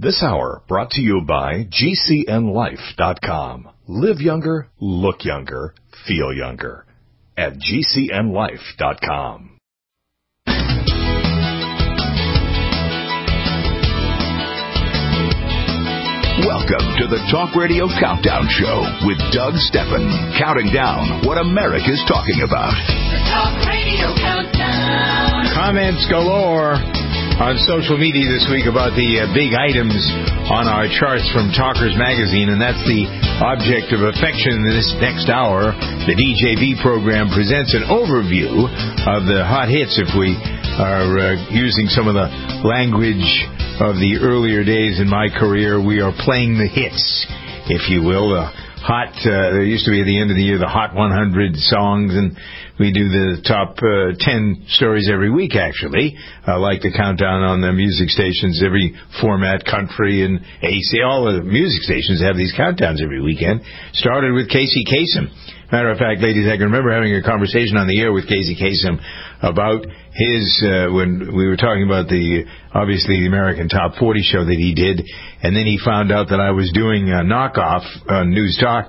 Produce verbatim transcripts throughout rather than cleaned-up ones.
This hour brought to you by G C N life dot com. Live younger, look younger, feel younger at G C N life dot com. Welcome to the Talk Radio Countdown Show with Doug Steffen, counting down what America's talking about. The Talk Radio Countdown. Comments galore on social media this week about the uh, big items on our charts from Talkers Magazine, and that's the object of affection in this next hour. The D J V program presents an overview of the hot hits. If we are uh, using some of the language of the earlier days in my career, we are playing the hits, if you will. The hot, uh, there used to be at the end of the year the Hot one hundred songs, and we do the top uh, ten stories every week, actually, uh, like the countdown on the music stations. Every format, country and A C, all the music stations have these countdowns every weekend. Started with Casey Kasem. Matter of fact, ladies, I can remember having a conversation on the air with Casey Kasem about his, uh, when we were talking about the, obviously, the American Top forty show that he did, and then he found out that I was doing a knockoff on News Talk,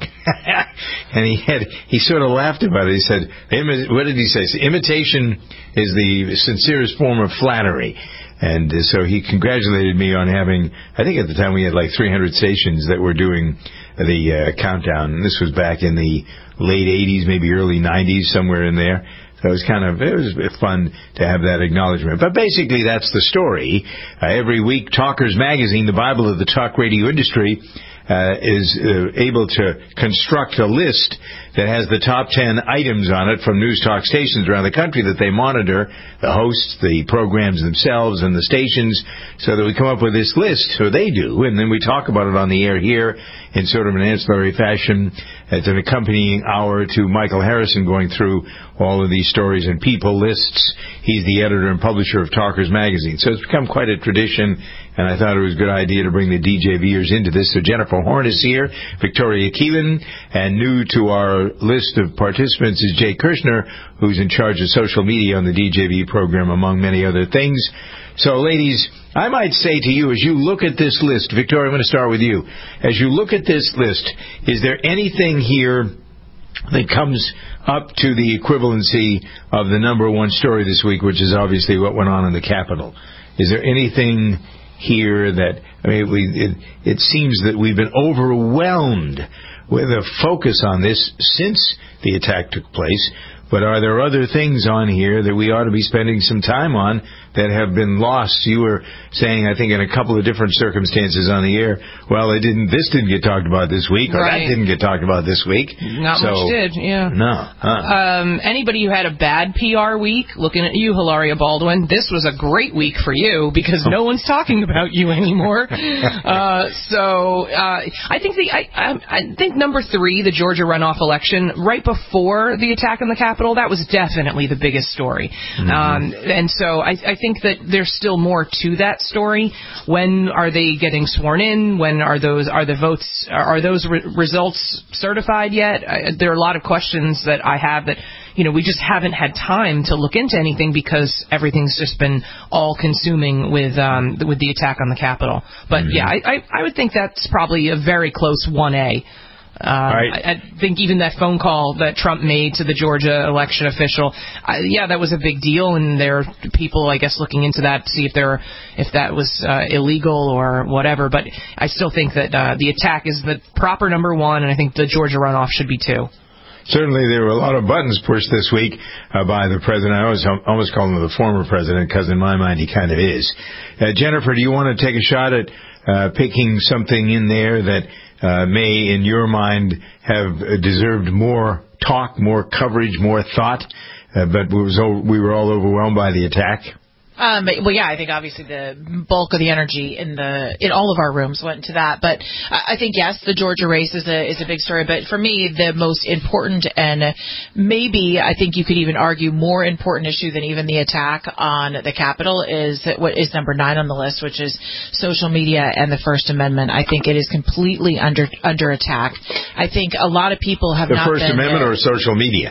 and he had, he sort of laughed about it. He said, what did he say? Imitation is the sincerest form of flattery. And uh, so he congratulated me on having, I think at the time we had like three hundred stations that were doing the uh, countdown. And this was back in the late eighties, maybe early nineties, somewhere in there. So it was kind of, it was fun to have that acknowledgement. But basically that's the story. Uh, every week, Talkers Magazine, the Bible of the talk radio industry, uh, is uh, able to construct a list that has the top ten items on it from news talk stations around the country that they monitor, the hosts, the programs themselves, and the stations, so that we come up with this list, so they do, and then we talk about it on the air here in sort of an ancillary fashion. It's an accompanying hour to Michael Harrison going through all of these stories and people lists. He's the editor and publisher of Talkers Magazine. So it's become quite a tradition, and I thought it was a good idea to bring the D J Vers into this. So Jennifer Horn is here, Victoria Keelan, and new to our list of participants is Jay Kirshner, who's in charge of social media on the D J V program, among many other things. So, ladies, I might say to you, as you look at this list, Victoria, I'm going to start with you. As you look at this list, is there anything here that comes up to the equivalency of the number one story this week, which is obviously what went on in the Capitol? Is there anything here that, I mean, we, it, it seems that we've been overwhelmed with a focus on this since the attack took place, but are there other things on here that we ought to be spending some time on that have been lost? You were saying, I think, in a couple of different circumstances on the air, well, it didn't. This didn't get talked about this week, or right. that didn't get talked about this week. Not so, much did, yeah. No. Huh. Um, anybody who had a bad P R week, looking at you, Hilaria Baldwin, this was a great week for you because no one's talking about you anymore. uh, so uh, I think the I, I, I think number three, the Georgia runoff election, right before the attack on the Capitol, that was definitely the biggest story. Mm-hmm. Um, and so I, I think that there's still more to that story. When are they getting sworn in? When are those are the votes are those re- results certified yet? I, there are a lot of questions that I have that, you know, we just haven't had time to look into anything because everything's just been all consuming with um, with the attack on the Capitol. But mm-hmm. yeah, I, I I would think that's probably a very close one A. Um, right. I, I think even that phone call that Trump made to the Georgia election official, uh, yeah, that was a big deal, and there are people, I guess, looking into that to see if there, if that was uh, illegal or whatever. But I still think that uh, the attack is the proper number one, and I think the Georgia runoff should be two. Certainly, there were a lot of buttons pushed this week uh, by the president. I always almost call him the former president because, in my mind, he kind of is. Uh, Jennifer, do you want to take a shot at uh, picking something in there that Uh, may, in your mind, have deserved more talk, more coverage, more thought, uh, but we, was, we were all overwhelmed by the attack? Um, well, yeah, I think obviously the bulk of the energy in the in all of our rooms went to that. But I think, yes, the Georgia race is a is a big story. But for me, the most important and maybe I think you could even argue more important issue than even the attack on the Capitol is what is number nine on the list, which is social media and the First Amendment. I think it is completely under under attack. I think a lot of people have the not First been Amendment uh, or social media.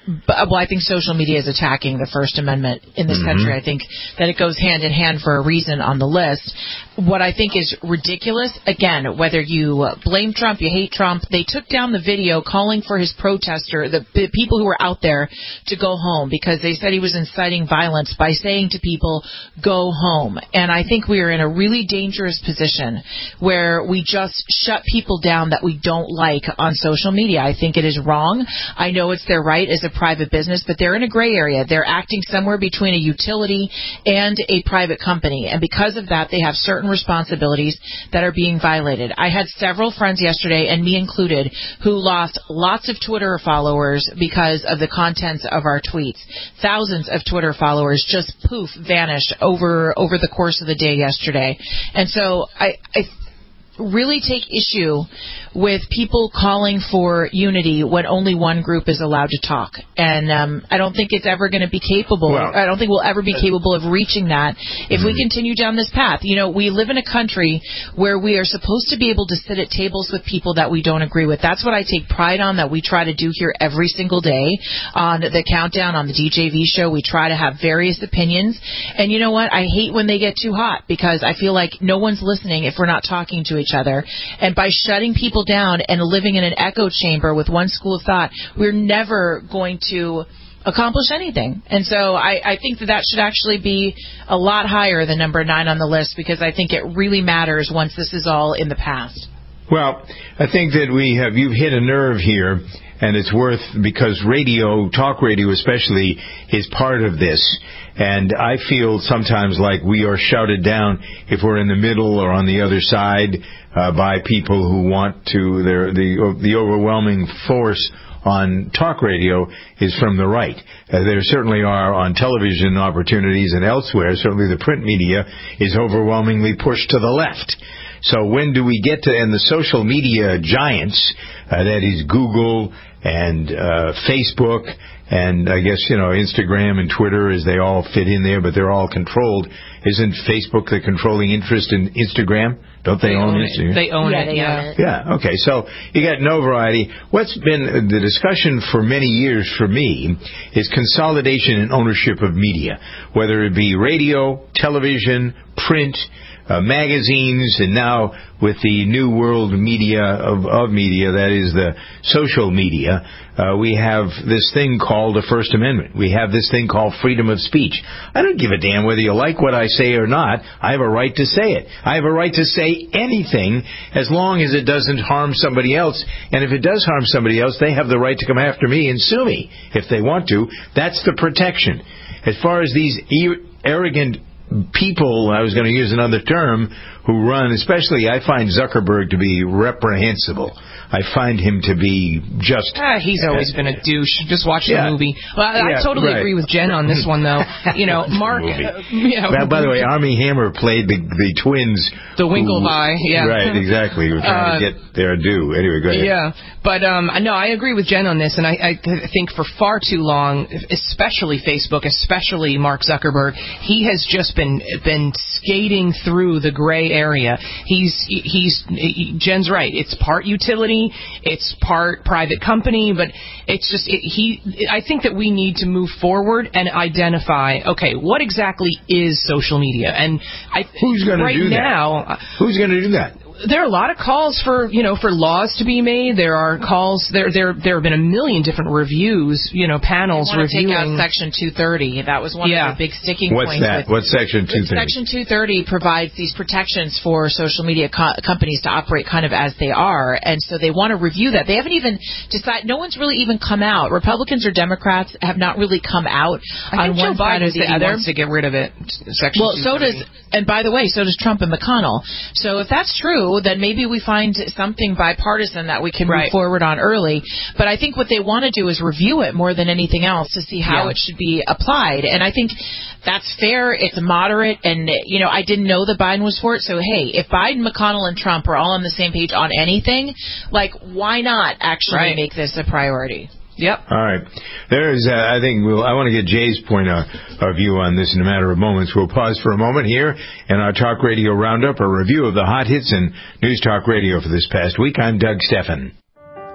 but, well, I think social media is attacking the First Amendment in this Mm-hmm. country. I think that it goes hand in hand for a reason on the list. What I think is ridiculous, again, whether you blame Trump, you hate Trump, they took down the video calling for his protester, the, the people who were out there, to go home because they said he was inciting violence by saying to people, go home. And I think we are in a really dangerous position where we just shut people down that we don't like on social media. I think it is wrong. I know it's their right as a private business, but they're in a gray area. They're acting somewhere between a utility and a private company. And because of that, they have certain responsibilities that are being violated. I had several friends yesterday, and me included, who lost lots of Twitter followers because of the contents of our tweets. Thousands of Twitter followers just poof vanished over over the course of the day yesterday. And so I, I really take issue with people calling for unity when only one group is allowed to talk. And um, I don't think it's ever going to be capable. Well, I don't think we'll ever be capable of reaching that if mm-hmm. we continue down this path. You know, we live in a country where we are supposed to be able to sit at tables with people that we don't agree with. That's what I take pride on, that we try to do here every single day on the Countdown, on the D J V show. We try to have various opinions. And you know what? I hate when they get too hot because I feel like no one's listening if we're not talking to each other. And by shutting people down and living in an echo chamber with one school of thought, we're never going to accomplish anything. And so I, I think that that should actually be a lot higher than number nine on the list, because I think it really matters once this is all in the past. Well, I think that we have, you've hit a nerve here, and it's worth, because radio, talk radio especially, is part of this. And I feel sometimes like we are shouted down if we're in the middle or on the other side uh, by people who want to, their, the, the overwhelming force on talk radio is from the right. Uh, there certainly are on television opportunities and elsewhere. Certainly the print media is overwhelmingly pushed to the left. So when do we get to, and the social media giants, uh, that is Google and uh, Facebook, and I guess, you know, Instagram and Twitter, as they all fit in there, but they're all controlled. Isn't Facebook the controlling interest in Instagram? Don't they, they own, own Instagram? It. They own yeah, it, they yeah. Own it. Yeah, okay. So you got no variety. What's been the discussion for many years for me is consolidation and ownership of media, whether it be radio, television, print, Uh, magazines, and now with the new world media of, of media, that is the social media, uh, we have this thing called the First Amendment. We have this thing called freedom of speech. I don't give a damn whether you like what I say or not. I have a right to say it. I have a right to say anything as long as it doesn't harm somebody else. And if it does harm somebody else, they have the right to come after me and sue me if they want to. That's the protection. As far as these e- arrogant people, I was going to use another term, who run, especially I find Zuckerberg to be reprehensible. I find him to be just... Ah, he's always uh, been a douche. Just watch yeah. the movie. Well, I, yeah, I totally right. agree with Jen on this one, though. You know, Mark... Uh, you know, by, by the way, Armie Hammer played the the twins... The Winklevi, yeah. Right, exactly. Who were trying uh, to get their due. Anyway, go ahead. Yeah, but um, no, I agree with Jen on this, and I, I think for far too long, especially Facebook, especially Mark Zuckerberg, he has just been been skating through the gray area. He's he's he, Jen's right. It's part utility, it's part private company, but it's just it, he. I think that we need to move forward and identify. Okay, what exactly is social media? And I who's going right to do now, that? Who's going to do that? There are a lot of calls for, you know, for laws to be made. There are calls. There, there, there have been a million different reviews, you know, panels I want reviewing. to take out Section two thirty. That was one yeah. of the big sticking What's points. What's that? With, What's Section two thirty? Section two thirty provides these protections for social media co- companies to operate kind of as they are, and so they want to review that. They haven't even decided. No one's really even come out. Republicans or Democrats have not really come out I on think one Joe side Biden or the said he other. wants to get rid of it. Section well, so does, and by the way, so does Trump and McConnell. So if that's true, then maybe we find something bipartisan that we can right. move forward on early. But I think what they want to do is review it more than anything else to see how yeah. it should be applied. And I think that's fair. It's moderate. And, you know, I didn't know that Biden was for it. So, hey, if Biden, McConnell, and Trump are all on the same page on anything, like, why not actually right. make this a priority? Yep. All right. There's, uh, I think we'll, I want to get Jay's point of, of view on this in a matter of moments. We'll pause for a moment here in our Talk Radio Roundup, a review of the hot hits and News Talk Radio for this past week. I'm Doug Steffen.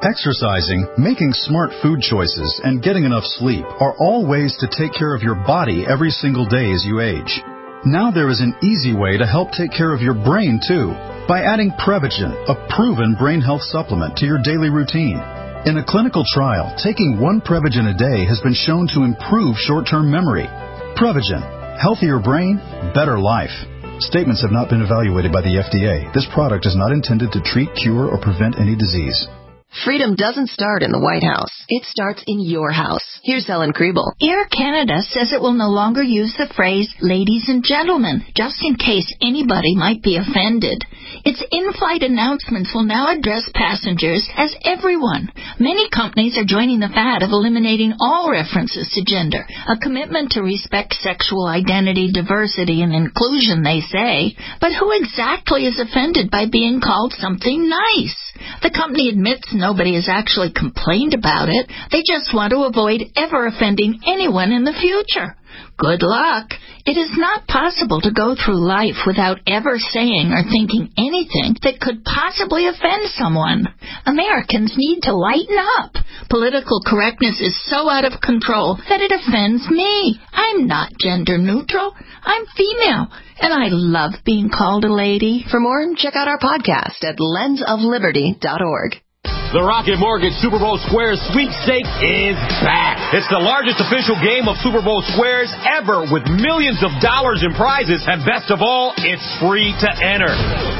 Exercising, making smart food choices, and getting enough sleep are all ways to take care of your body every single day as you age. Now there is an easy way to help take care of your brain, too, by adding Prevagen, a proven brain health supplement, to your daily routine. In a clinical trial, taking one Prevagen a day has been shown to improve short-term memory. Prevagen. Healthier brain, better life. Statements have not been evaluated by the F D A. This product is not intended to treat, cure, or prevent any disease. Freedom doesn't start in the White House. It starts in your house. Here's Ellen Kriebel. Air Canada says it will no longer use the phrase ladies and gentlemen, just in case anybody might be offended. Its in-flight announcements will now address passengers as everyone. Many companies are joining the fad of eliminating all references to gender, a commitment to respect sexual identity, diversity, and inclusion, they say. But who exactly is offended by being called something nice? The company admits nobody has actually complained about it. They just want to avoid ever offending anyone in the future. Good luck. It is not possible to go through life without ever saying or thinking anything that could possibly offend someone. Americans need to lighten up. Political correctness is so out of control that it offends me. I'm not gender neutral. I'm female. And I love being called a lady. For more, check out our podcast at lens of liberty dot org. The Rocket Mortgage Super Bowl Squares Sweepstakes is back. It's the largest official game of Super Bowl Squares ever, with millions of dollars in prizes, and best of all, it's free to enter.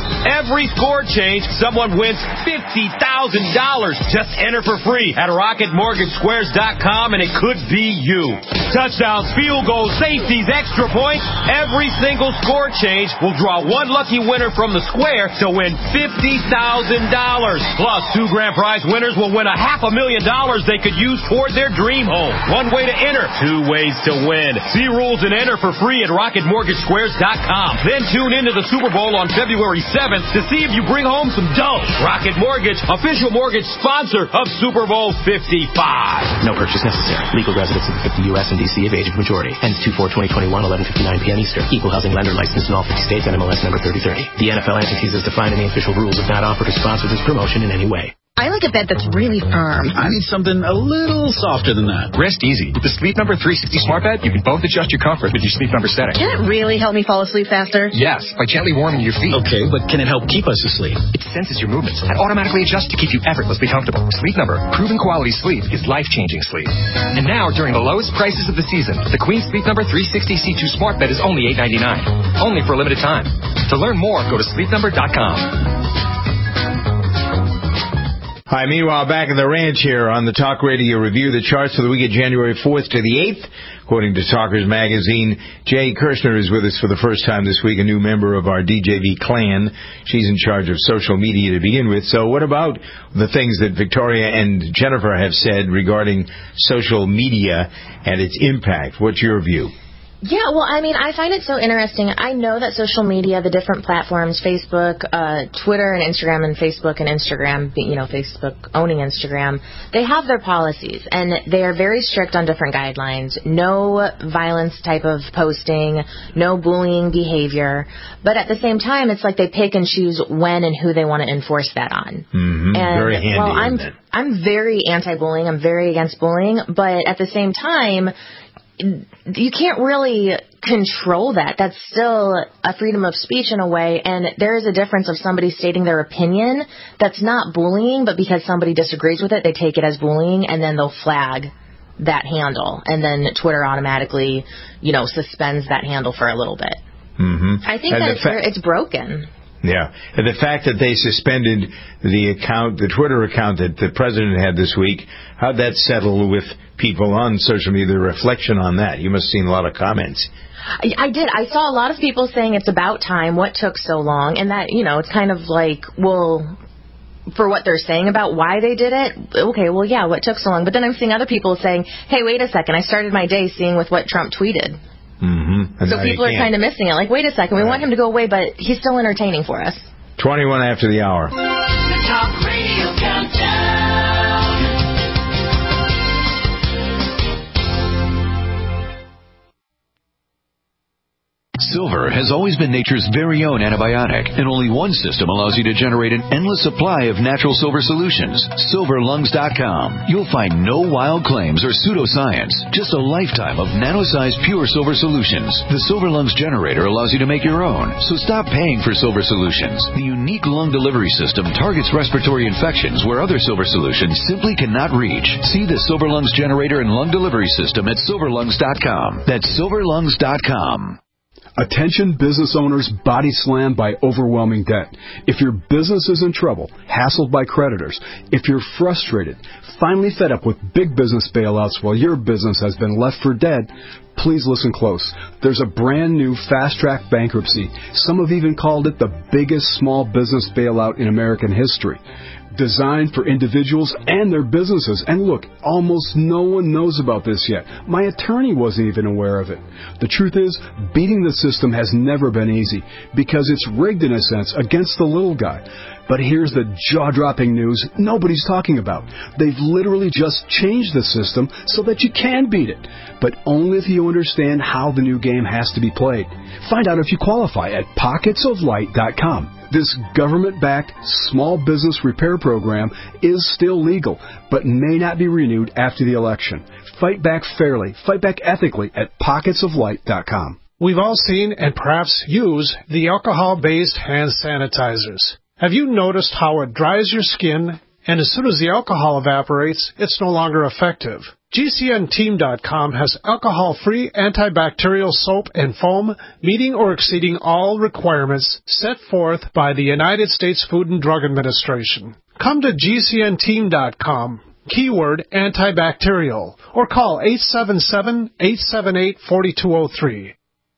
Every score change, someone wins fifty thousand dollars. Just enter for free at rocket mortgage squares dot com, and it could be you. Touchdowns, field goals, safeties, extra points. Every single score change will draw one lucky winner from the square to win fifty thousand dollars. Plus, two grand prize winners will win a half a million dollars they could use toward their dream home. One way to enter, two ways to win. See rules and enter for free at rocket mortgage squares dot com. Then tune into the Super Bowl on February seventh to see if you bring home some dough. Rocket Mortgage, official mortgage sponsor of Super Bowl fifty-five. No purchase necessary. Legal residents of the fifty U S and D C of age of majority. Ends two four twenty twenty-one, eleven fifty-nine p.m. Eastern. Equal housing lender licensed in all fifty states and M L S number thirty thirty. The N F L entities as defined in the official rules have not offered to sponsor this promotion in any way. I like a bed that's really firm. I need something a little softer than that. Rest easy. With the Sleep Number three sixty Smart Bed, you can both adjust your comfort with your Sleep Number setting. Can it really help me fall asleep faster? Yes, by gently warming your feet. Okay, but can it help keep us asleep? It senses your movements and automatically adjusts to keep you effortlessly comfortable. Sleep Number, proven quality sleep is life-changing sleep. And now, during the lowest prices of the season, the Queen Sleep Number three sixty C two Smart Bed is only eight ninety-nine. Only for a limited time. To learn more, go to sleep number dot com. Hi, meanwhile, back in the ranch here on the Talk Radio Review, the charts for the week of January fourth to the eighth. According to Talkers Magazine, Jay Kirshner is with us for the first time this week, a new member of our D J V clan. She's in charge of social media to begin with. So what about the things that Victoria and Jennifer have said regarding social media and its impact? What's your view? Yeah, well, I mean, I find it so interesting. I know that social media, the different platforms, Facebook, uh, Twitter and Instagram, and Facebook and Instagram, you know, Facebook owning Instagram, they have their policies, and they are very strict on different guidelines. No violence type of posting, no bullying behavior. But at the same time, it's like they pick and choose when and who they want to enforce that on. Mm-hmm. And, very handy, well, I'm, isn't it? I'm very anti-bullying. I'm very against bullying. But at the same time, you can't really control that. That's still a freedom of speech in a way, and there is a difference of somebody stating their opinion that's not bullying, but because somebody disagrees with it, they take it as bullying, and then they'll flag that handle, and then Twitter automatically, you know, suspends that handle for a little bit. Mm-hmm. I think and that it's, fa- it's broken. Yeah, and the fact that they suspended the account, the Twitter account that the president had this week, how'd that settle with people on social media, the reflection on that? You must have seen a lot of comments. I, I did. I saw a lot of people saying it's about time, what took so long, and that, you know, it's kind of like, well, for what they're saying about why they did it, okay, well, yeah, what took so long? But then I'm seeing other people saying, hey, wait a second, I started my day seeing with what Trump tweeted. Mm-hmm. So people are kind of missing it. Like, wait a second, we right. want him to go away, but he's still entertaining for us. twenty-one after the hour. The Talk Radio Countdown. Silver has always been nature's very own antibiotic, and only one system allows you to generate an endless supply of natural silver solutions. silver lungs dot com. You'll find no wild claims or pseudoscience, just a lifetime of nano-sized pure silver solutions. The Silver Lungs generator allows you to make your own, so stop paying for silver solutions. The unique lung delivery system targets respiratory infections where other silver solutions simply cannot reach. See the Silver Lungs generator and lung delivery system at silver lungs dot com. That's silver lungs dot com. Attention business owners body slammed by overwhelming debt. If your business is in trouble, hassled by creditors, if you're frustrated, finally fed up with big business bailouts while your business has been left for dead, please listen close. There's a brand new fast-track bankruptcy. Some have even called it the biggest small business bailout in American history. Designed for individuals and their businesses. And look, almost no one knows about this yet. My attorney wasn't even aware of it. The truth is, beating the system has never been easy because it's rigged in a sense against the little guy. But here's the jaw-dropping news nobody's talking about. They've literally just changed the system so that you can beat it, but only if you understand how the new game has to be played. Find out if you qualify at pockets of light dot com. This government-backed small business repair program is still legal, but may not be renewed after the election. Fight back fairly, fight back ethically at pockets of light dot com. We've all seen and perhaps use the alcohol-based hand sanitizers. Have you noticed how it dries your skin, and as soon as the alcohol evaporates, it's no longer effective? G C N team dot com has alcohol-free antibacterial soap and foam meeting or exceeding all requirements set forth by the United States Food and Drug Administration. Come to G C N team dot com, keyword antibacterial, or call eight seven seven, eight seven eight, four two zero three.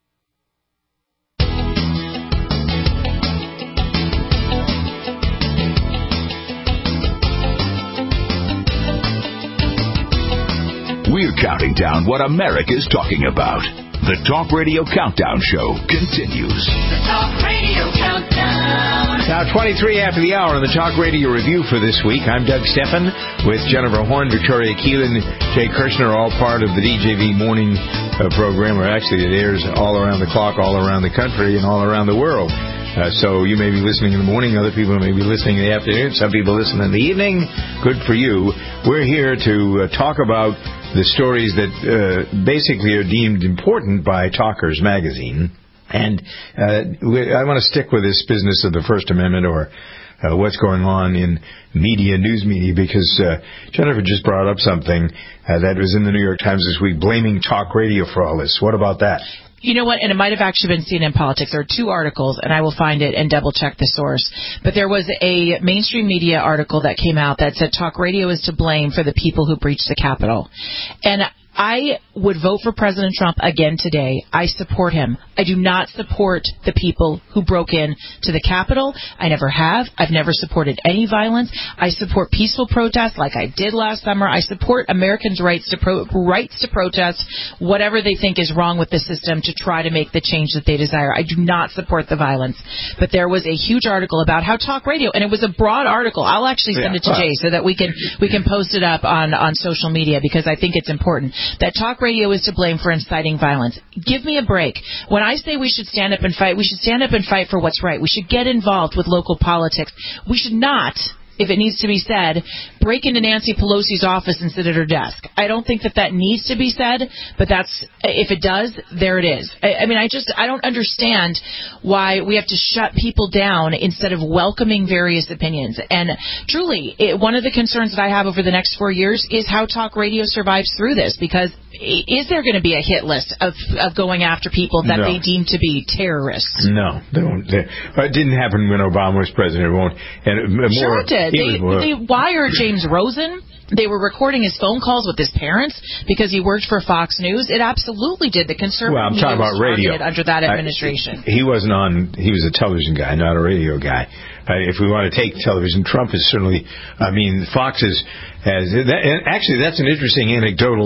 We're counting down what America's talking about. The Talk Radio Countdown Show continues. The Talk Radio Countdown. Now, twenty-three after the hour on the Talk Radio Review for this week. I'm Doug Steffen with Jennifer Horn, Victoria Keelan, Jay Kirshner, all part of the D J V morning uh, program, or actually it airs all around the clock, all around the country, and all around the world. Uh, so you may be listening in the morning, other people may be listening in the afternoon, some people listen in the evening. Good for you. We're here to uh, talk about the stories that uh, basically are deemed important by Talkers Magazine. And uh, we, I want to stick with this business of the First Amendment, or uh, what's going on in media, news media, because uh, Jennifer just brought up something uh, that was in the New York Times this week, blaming talk radio for all this. What about that? You know what, and it might have actually been C N N Politics. There are two articles, and I will find it and double-check the source. But there was a mainstream media article that came out that said talk radio is to blame for the people who breached the Capitol. And I would vote for President Trump again today. I support him. I do not support the people who broke in to the Capitol. I never have. I've never supported any violence. I support peaceful protests like I did last summer. I support Americans' rights to pro- rights to protest whatever they think is wrong with the system to try to make the change that they desire. I do not support the violence. But there was a huge article about how talk radio, and it was a broad article. I'll actually send yeah. it to Jay so that we can we can post it up on, on social media because I think it's important. That talk radio is to blame for inciting violence. Give me a break. When I say we should stand up and fight, we should stand up and fight for what's right. We should get involved with local politics. We should not, if it needs to be said, break into Nancy Pelosi's office and sit at her desk. I don't think that that needs to be said, but that's, if it does, there it is. I, I mean, I just, I don't understand why we have to shut people down instead of welcoming various opinions. And truly, it, one of the concerns that I have over the next four years is how talk radio survives through this, because is there going to be a hit list of, of going after people that no. they deem to be terrorists? No, they won't. They, it didn't happen when Obama was president. It won't. And more, sure it did. They, was, they wired James Rosen. They were recording his phone calls with his parents because he worked for Fox News. It absolutely did. The conservative well, I'm talking media was about radio. targeted under that administration. I, he wasn't on. He was a television guy, not a radio guy. Uh, if we want to take television, Trump is certainly. I mean, Fox is has. That, and actually, that's an interesting anecdotal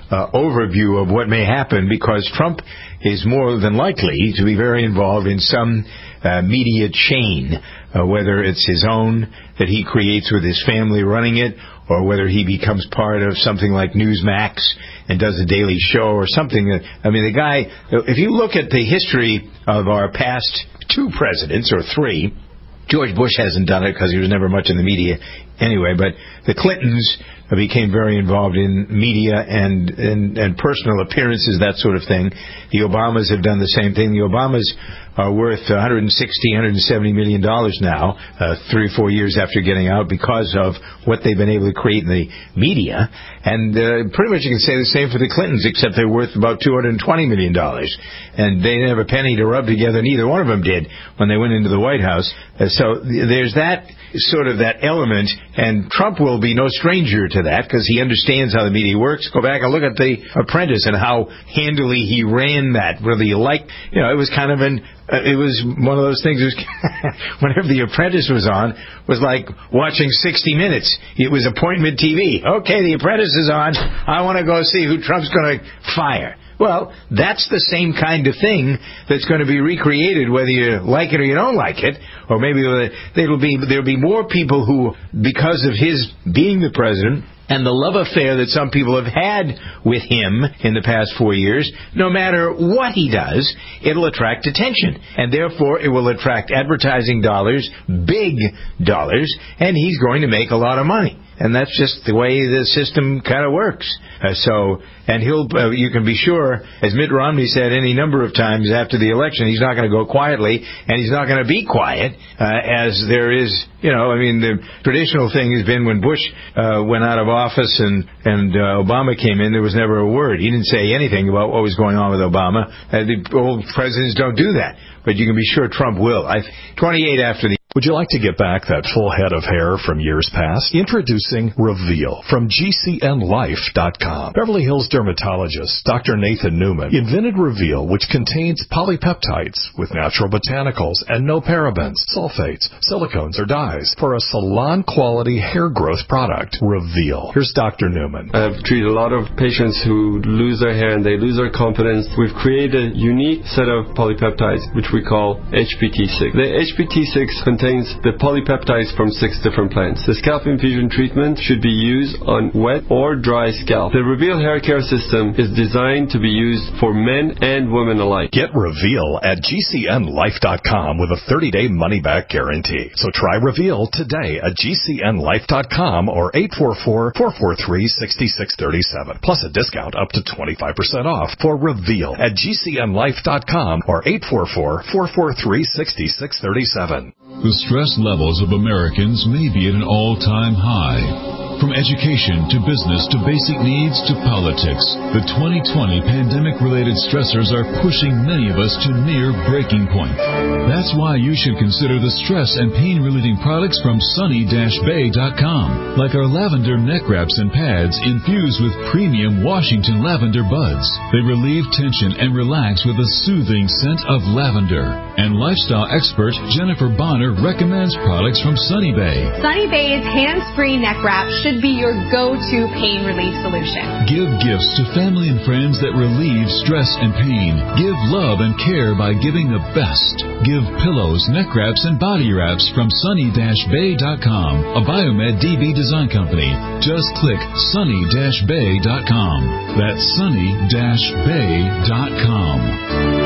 uh, overview of what may happen, because Trump is more than likely to be very involved in some uh, media chain, uh, whether it's his own that he creates with his family running it, or whether he becomes part of something like Newsmax and does a daily show or something. That, I mean, the guy, if you look at the history of our past two presidents, or three, George Bush hasn't done it because he was never much in the media anyway, but the Clintons became very involved in media and, and, and personal appearances, that sort of thing. The Obamas have done the same thing. The Obamas are worth one hundred sixty, one hundred seventy million dollars now, uh, three or four years after getting out, because of what they've been able to create in the media. And uh, pretty much you can say the same for the Clintons, except they're worth about two hundred twenty million dollars. And they didn't have a penny to rub together, neither one of them did, when they went into the White House. Uh, so th- there's that sort of that element, and Trump will be no stranger to that, because he understands how the media works. Go back and look at The Apprentice and how handily he ran that, whether you like, you know, it was kind of an Uh, it was one of those things. It was whenever The Apprentice was on, was like watching sixty minutes. It was appointment T V. Okay, The Apprentice is on. I want to go see who Trump's going to fire. Well, that's the same kind of thing that's going to be recreated, whether you like it or you don't like it. Or maybe there'll be there'll be more people who, because of his being the president and the love affair that some people have had with him in the past four years, no matter what he does, it'll attract attention. And therefore, it will attract advertising dollars, big dollars, and he's going to make a lot of money. And that's just the way the system kind of works. Uh, so, and he'll, uh, you can be sure, as Mitt Romney said any number of times after the election, he's not going to go quietly, and he's not going to be quiet, uh, as there is, you know, I mean, the traditional thing has been when Bush uh, went out of office and, and uh, Obama came in, there was never a word. He didn't say anything about what was going on with Obama. Uh, the old presidents don't do that. But you can be sure Trump will. I, twenty-eight after the Would you like to get back that full head of hair from years past? Introducing Reveal from G C N Life dot com. Beverly Hills dermatologist Doctor Nathan Newman invented Reveal, which contains polypeptides with natural botanicals and no parabens, sulfates, silicones, or dyes for a salon-quality hair growth product. Reveal. Here's Doctor Newman. I've treated a lot of patients who lose their hair and they lose their confidence. We've created a unique set of polypeptides, which we call H P T six. The H P T six contains the polypeptides from six different plants. The scalp infusion treatment should be used on wet or dry scalp. The Reveal hair care system is designed to be used for men and women alike. Get Reveal at G C N Life dot com with a thirty-day money-back guarantee. So try Reveal today at G C N Life dot com or eight four four, four four three, six six three seven. Plus a discount up to twenty-five percent off for Reveal at G C N Life dot com or eight four four, four four three, six six three seven. The stress levels of Americans may be at an all-time high. From education to business to basic needs to politics, the twenty twenty pandemic-related stressors are pushing many of us to near breaking point. That's why you should consider the stress and pain-relieving products from sunny dash bay dot com, like our lavender neck wraps and pads infused with premium Washington lavender buds. They relieve tension and relax with a soothing scent of lavender. And lifestyle expert Jennifer Bonner recommends products from Sunny Bay. Sunny Bay's hands-free neck wrap should be your go-to pain relief solution. Give gifts to family and friends that relieve stress and pain. Give love and care by giving the best. Give pillows, neck wraps, and body wraps from sunny dash bay dot com, a Biomed D B design company. Just click sunny dash bay dot com. That's sunny dash bay dot com.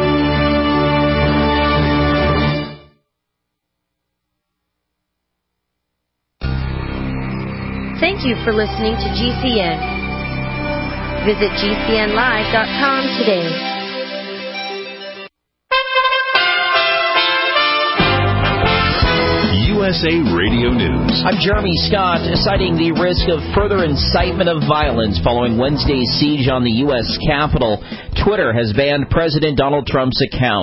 Thank you for listening to G C N. Visit G C N Live dot com today. U S A Radio News. I'm Jeremy Scott. Citing the risk of further incitement of violence following Wednesday's siege on the U S Capitol, Twitter has banned President Donald Trump's account.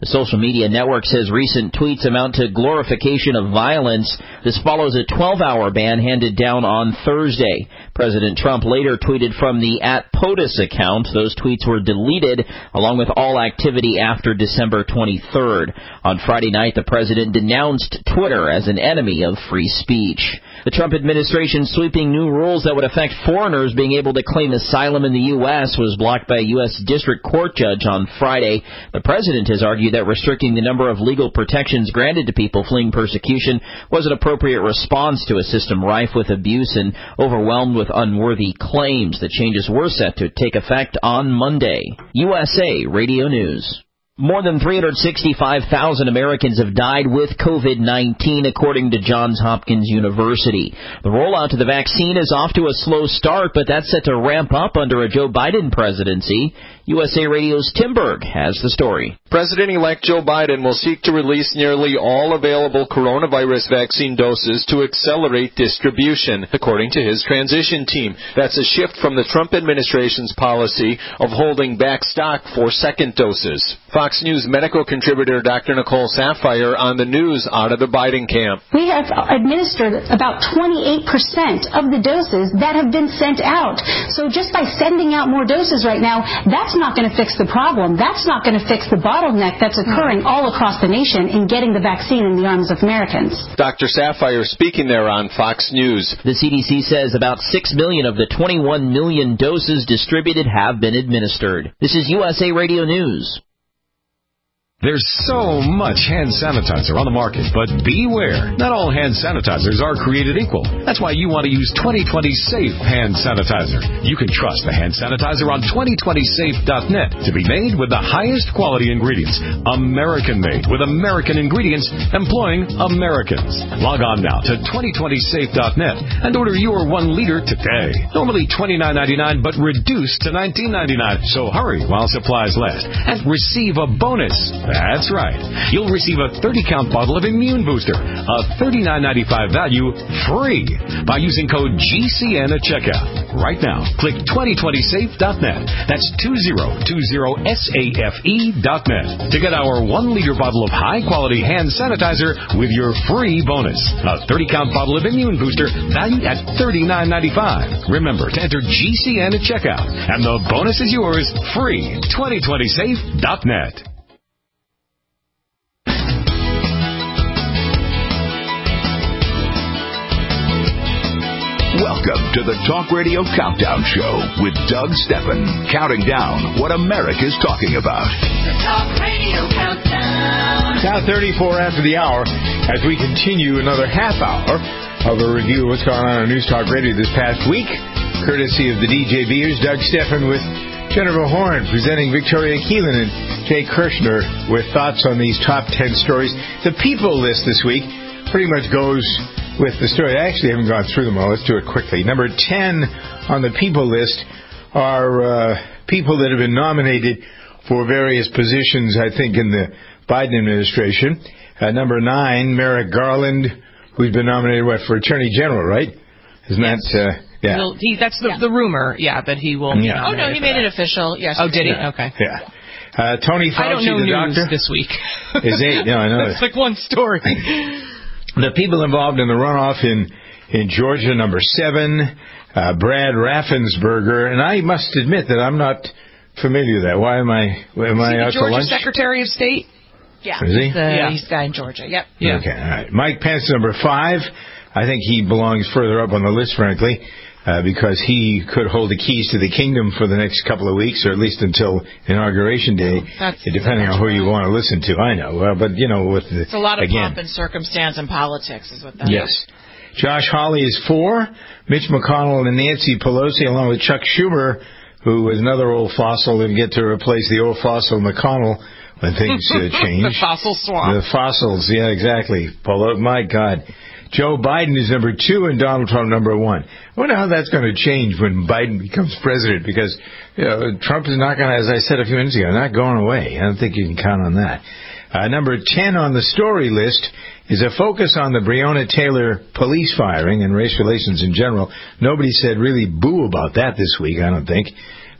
The social media network says recent tweets amount to glorification of violence. This follows a twelve-hour ban handed down on Thursday. President Trump later tweeted from the at POTUS account. Those tweets were deleted, along with all activity after December twenty-third. On Friday night, the president denounced Twitter as an enemy of free speech. The Trump administration sweeping new rules that would affect foreigners being able to claim asylum in the U S was blocked by a U S district court judge on Friday. The president has argued that restricting the number of legal protections granted to people fleeing persecution was an appropriate response to a system rife with abuse and overwhelmed with unworthy claims. The changes were set to take effect on Monday. U S A Radio News. More than three hundred sixty-five thousand Americans have died with COVID nineteen, according to Johns Hopkins University. The rollout of the vaccine is off to a slow start, but that's set to ramp up under a Joe Biden presidency. U S A Radio's Tim Berg has the story. President-elect Joe Biden will seek to release nearly all available coronavirus vaccine doses to accelerate distribution, according to his transition team. That's a shift from the Trump administration's policy of holding back stock for second doses. Fox News medical contributor Doctor Nicole Saphier on the news out of the Biden camp. We have administered about twenty-eight percent of the doses that have been sent out. So just by sending out more doses right now, that's not going to fix the problem. That's not going to fix the bottleneck that's occurring all across the nation in getting the vaccine in the arms of Americans. Doctor Saphier speaking there on Fox News. The C D C says about six million of the twenty-one million doses distributed have been administered. This is U S A Radio News. There's so much hand sanitizer on the market, but beware. Not all hand sanitizers are created equal. That's why you want to use twenty twenty Safe Hand Sanitizer. You can trust the hand sanitizer on twenty twenty safe dot net to be made with the highest quality ingredients. American-made with American ingredients employing Americans. Log on now to twenty twenty safe dot net and order your one liter today. Normally twenty-nine ninety-nine, but reduced to nineteen ninety-nine. So hurry while supplies last and receive a bonus. That's right. You'll receive a thirty count bottle of Immune Booster, a thirty-nine ninety-five value, free by using code G C N at checkout. Right now, click twenty twenty safe dot net. That's two zero two zero safe dot net to get our one liter bottle of high-quality hand sanitizer with your free bonus. A thirty count bottle of Immune Booster valued at thirty-nine ninety-five. Remember to enter G C N at checkout, and the bonus is yours free. twenty twenty safe dot net. Welcome to the Talk Radio Countdown Show with Doug Steffen, counting down what America's talking about. The Talk Radio Countdown. Now thirty-four after the hour, as we continue another half hour of a review of what's going on on News Talk Radio this past week, courtesy of the D J Beers, Doug Steffen with Jennifer Horn, presenting Victoria Keelan and Jay Kirshner with thoughts on these top ten stories. The People list this week pretty much goes with the story. I actually haven't gone through them all. Let's do it quickly. Number ten on the People list are uh, people that have been nominated for various positions, I think, in the Biden administration. Uh, number nine, Merrick Garland, who's been nominated, what, for Attorney General, right? Isn't yes. that... Uh, yeah. He'll, he, that's the, yeah. the rumor, yeah, that he will be yeah. Oh, no, he made that. it official. Yes. Oh, did he? Yeah. Okay. Yeah. Uh, Tony Fauci, I don't know the news doctor. this week. Is eight. No, I know. It's like one story. The people involved in the runoff in, in Georgia, number seven, uh, Brad Raffensperger. And I must admit that I'm not familiar with that. Why am I, am I out Georgia to lunch? Secretary of State? Yeah. Is he? He's, uh, yeah. He's the guy in Georgia. Yep. Yeah. Okay, all right. Mike Pence, number five. I think he belongs further up on the list, frankly, uh, because he could hold the keys to the kingdom for the next couple of weeks, or at least until Inauguration Day, That's, depending that's on who right. you want to listen to. I know, well, but, you know, with the... It's a lot of again, pomp and circumstance and politics is what that yes. is. Josh Hawley is four. Mitch McConnell and Nancy Pelosi, along with Chuck Schumer, who is another old fossil, and get to replace the old fossil McConnell when things uh, change. The fossil swamp. The fossils, yeah, exactly. Polo, my God. Joe Biden is number two and Donald Trump number one. I wonder how that's going to change when Biden becomes president, because you know, Trump is not going to, as I said a few minutes ago, not going away. I don't think you can count on that. Uh, number ten on the story list is a focus on the Breonna Taylor police firing and race relations in general. Nobody said really boo about that this week, I don't think.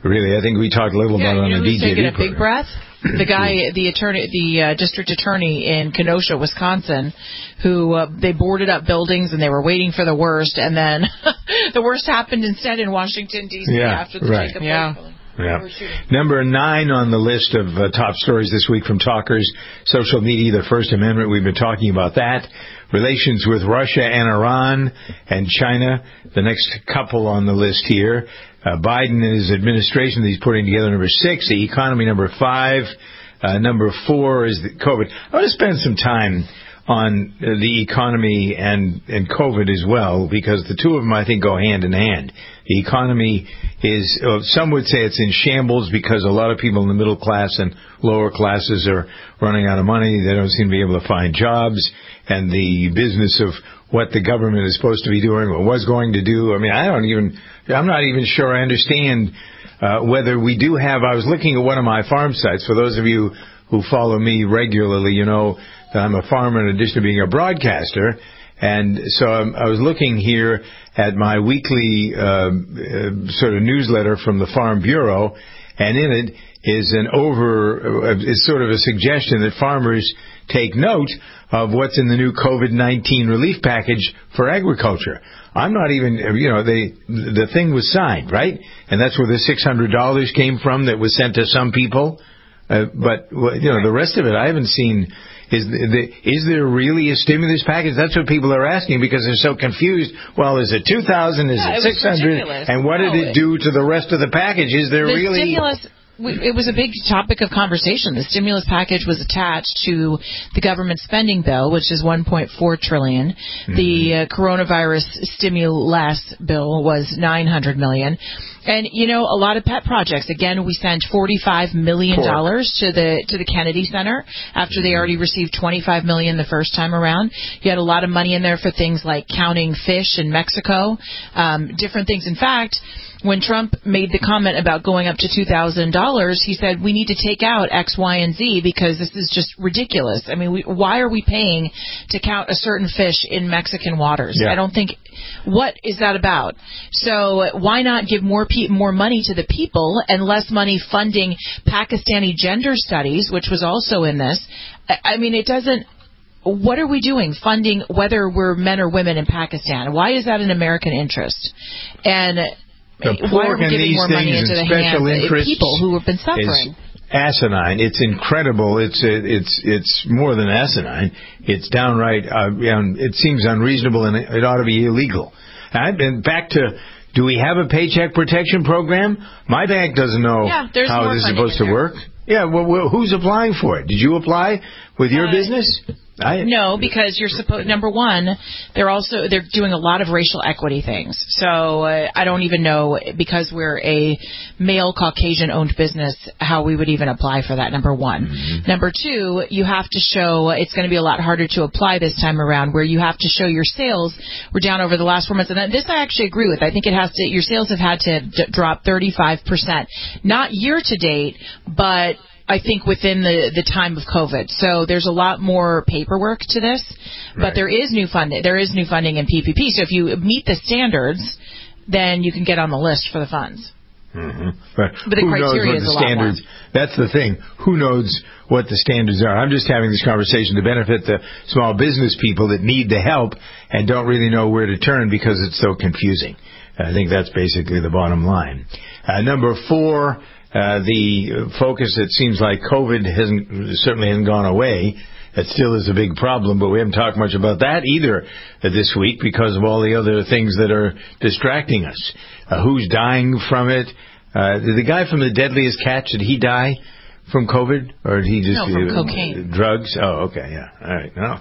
Really, I think we talked a little yeah, about it you on know the who's D J D taking a program. big breath? The guy, the attorney, the uh, district attorney in Kenosha, Wisconsin, who uh, they boarded up buildings and they were waiting for the worst, and then the worst happened instead in Washington D C Yeah, after the right. Jacob Yeah. Blake. Yeah. Number nine on the list of uh, top stories this week from Talkers, social media, the First Amendment. We've been talking about that. Relations with Russia and Iran and China, the next couple on the list here. Uh, Biden and his administration that he's putting together, number six. The economy, number five. Uh, number four is the COVID. I want to spend some time on uh, the economy and, and COVID as well, because the two of them, I think, go hand in hand. The economy is, uh, some would say it's in shambles because a lot of people in the middle class and lower classes are running out of money. They don't seem to be able to find jobs. And the business of what the government is supposed to be doing or was going to do, I mean, I don't even, I'm not even sure I understand uh, whether we do have, I was looking at one of my farm sites. For those of you who follow me regularly, you know that I'm a farmer in addition to being a broadcaster. And so I'm, I was looking here at my weekly uh, uh, sort of newsletter from the Farm Bureau, and in it is an over, uh, is sort of a suggestion that farmers take note of what's in the new COVID nineteen relief package for agriculture. I'm not even, you know, they, the thing was signed, right? And that's where the six hundred dollars came from that was sent to some people. Uh, but, you know, the rest of it I haven't seen. Is, the, is there really a stimulus package? That's what people are asking because they're so confused. Well, is it two thousand? Is yeah, it six hundred? And what no, did it do to the rest of the package? Is there the really... Stimulus, it was a big topic of conversation. The stimulus package was attached to the government spending bill, which is one point four trillion dollars. Mm-hmm. The uh, coronavirus stimulus bill was nine hundred million dollars. And, you know, a lot of pet projects. Again, we sent forty-five million dollars to the to the Kennedy Center after they already received twenty-five million dollars the first time around. You had a lot of money in there for things like counting fish in Mexico, um, different things. In fact, when Trump made the comment about going up to two thousand dollars, he said, we need to take out X, Y, and Z because this is just ridiculous. I mean, we, why are we paying to count a certain fish in Mexican waters? Yeah. I don't think, what is that about? So why not give more pe- more money to the people and less money funding Pakistani gender studies, which was also in this? I, I mean, it doesn't, what are we doing funding whether we're men or women in Pakistan? Why is that an American interest? And why are we giving more money into the hands of people who have been suffering? Asinine. It's incredible. It's it's it's more than asinine. It's downright. Uh, it seems unreasonable, and it ought to be illegal. And, and back to, do we have a paycheck protection program? My bank doesn't know yeah, how this is supposed to work. Yeah, well, well, who's applying for it? Did you apply with your uh, business? I, no, because you're supposed. Number one, they're also they're doing a lot of racial equity things. So uh, I don't even know, because we're a male Caucasian-owned business, how we would even apply for that. Number one. Mm-hmm. Number two, you have to show. It's going to be a lot harder to apply this time around, where you have to show your sales were down over the last four months. And that, this I actually agree with. I think it has to. Your sales have had to d- drop thirty-five percent, not year to date, but I think within the, the time of COVID. So there's a lot more paperwork to this, but right. there is new funding. There is new funding in P P P. So if you meet the standards, then you can get on the list for the funds. Mm-hmm. But, but the who criteria knows what is the a standards? Lot more. That's the thing. Who knows what the standards are? I'm just having this conversation to benefit the small business people that need the help and don't really know where to turn because it's so confusing. I think that's basically the bottom line. Uh, number four. Uh, the focus, it seems like COVID hasn't certainly hasn't gone away. It still is a big problem, but we haven't talked much about that either uh, this week because of all the other things that are distracting us. Uh, who's dying from it? Uh, did the guy from the Deadliest Catch, did he die from COVID? Or did he just... No, from uh, cocaine. Drugs? Oh, okay, yeah. All right, no.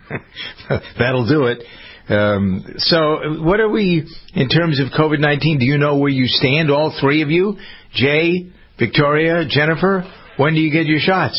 That'll do it. Um, so what are we, in terms of COVID nineteen, do you know where you stand, all three of you? Jay, Victoria, Jennifer, when do you get your shots?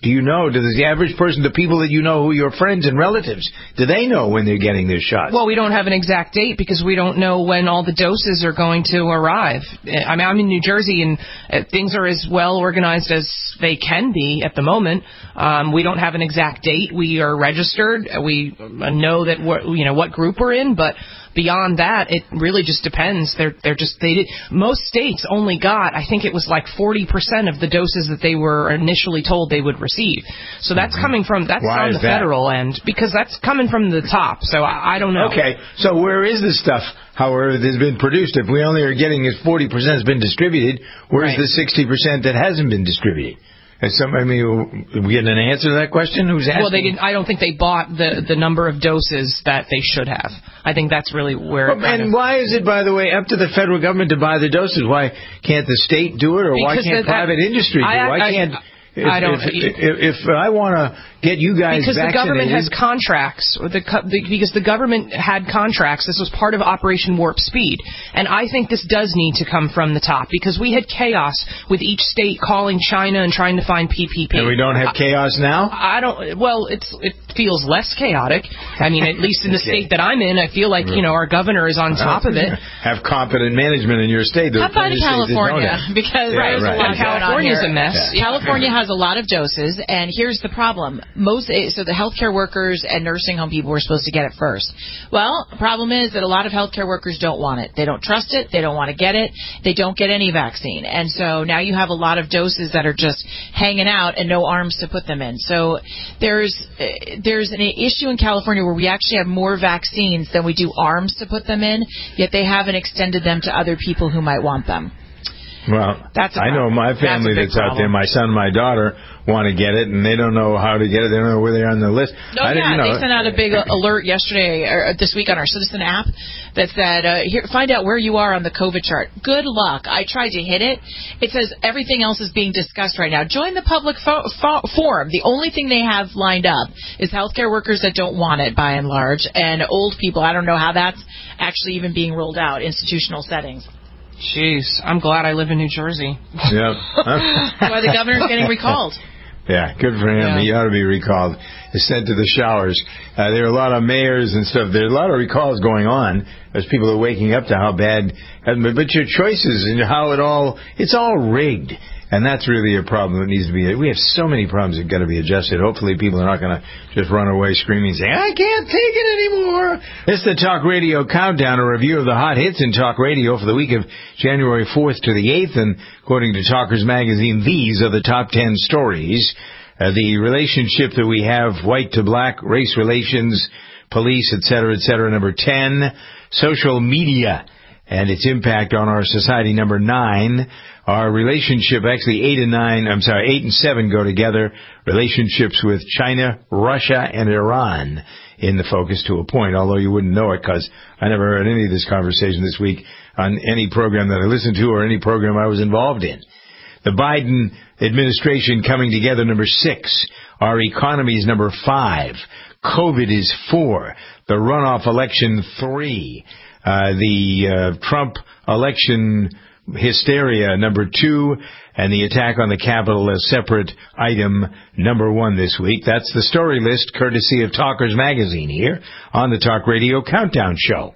Do you know, does the average person, the people that you know who are your friends and relatives, do they know when they're getting their shots? Well, we don't have an exact date because we don't know when all the doses are going to arrive. I mean, I'm in New Jersey, and uh, things are as well organized as they can be at the moment. Um, we don't have an exact date. We are registered. We know that we're, you know what group we're in, but beyond that, it really just depends. They're they're just they did, most states only got, I think it was like forty percent of the doses that they were initially told they would receive. So that's mm-hmm. coming from that's Why on the that? federal end because that's coming from the top. So I, I don't know. Okay, so where is this stuff? However, it has been produced. If we only are getting is forty percent has been distributed, where's right. the sixty percent that hasn't been distributed? Some, I mean, we getting an answer to that question? Who's asking? Well, they didn't. I don't think they bought the the number of doses that they should have. I think that's really where. Well, and of, why is it, by the way, up to the federal government to buy the doses? Why can't the state do it, or why can't that, private industry do it? I, Why I, can't? If, I don't. If, if, if I want to get you guys because vaccinated, the government has contracts. The, the, because the government had contracts. This was part of Operation Warp Speed, and I think this does need to come from the top because we had chaos with each state calling China and trying to find P P P. And we don't have chaos now. I don't. Well, it's it feels less chaotic. I mean, at least in the state that I'm in, I feel like you know our governor is on top of it. Have competent management in your state. How about in California? Because yeah, there's right. a lot going on here. California's a mess. Yeah. California has a lot of doses, and here's the problem. Most so the healthcare workers and nursing home people were supposed to get it first. Well, the problem is that a lot of healthcare workers don't want it. They don't trust it. They don't want to get it. They don't get any vaccine. And so now you have a lot of doses that are just hanging out and no arms to put them in. So there's uh, there's an issue in California where we actually have more vaccines than we do arms to put them in, yet they haven't extended them to other people who might want them. Well, That's I know my family that's, that's out there, my son and my daughter, want to get it, and they don't know how to get it. They don't know where they are on the list. No, I yeah, you know, they sent out a big alert yesterday, or this week on our Citizen app, that said, uh, here, find out where you are on the COVID chart. Good luck. I tried to hit it. It says everything else is being discussed right now. Join the public fo- fo- forum. The only thing they have lined up is healthcare workers that don't want it, by and large, and old people. I don't know how that's actually even being rolled out, institutional settings. Jeez, I'm glad I live in New Jersey. Yeah. Why the governor's getting recalled. Yeah, good for him. Yeah. He ought to be recalled. He's sent to the showers. Uh, there are a lot of mayors and stuff. There are a lot of recalls going on as people are waking up to how bad. But your choices and how it all, it's all rigged. And that's really a problem that needs to be. We have so many problems that got to be adjusted. Hopefully people are not going to just run away screaming saying, I can't take it anymore. It's the Talk Radio Countdown, a review of the hot hits in talk radio for the week of January fourth to the eighth. And according to Talkers Magazine, these are the top ten stories. Uh, the relationship that we have, white to black, race relations, police, et cetera, et cetera. Number ten, social media and its impact on our society. Number nine, our relationship, actually eight and nine, I'm sorry, eight and seven go together. Relationships with China, Russia, and Iran in the focus to a point, although you wouldn't know it because I never heard any of this conversation this week on any program that I listened to or any program I was involved in. The Biden administration coming together, number six. Our economy is number five. COVID is four. The runoff election, three. Uh, the uh, Trump election hysteria, number two, and the attack on the Capitol, a separate item, number one this week. That's the story list, courtesy of Talkers Magazine here on the Talk Radio Countdown Show.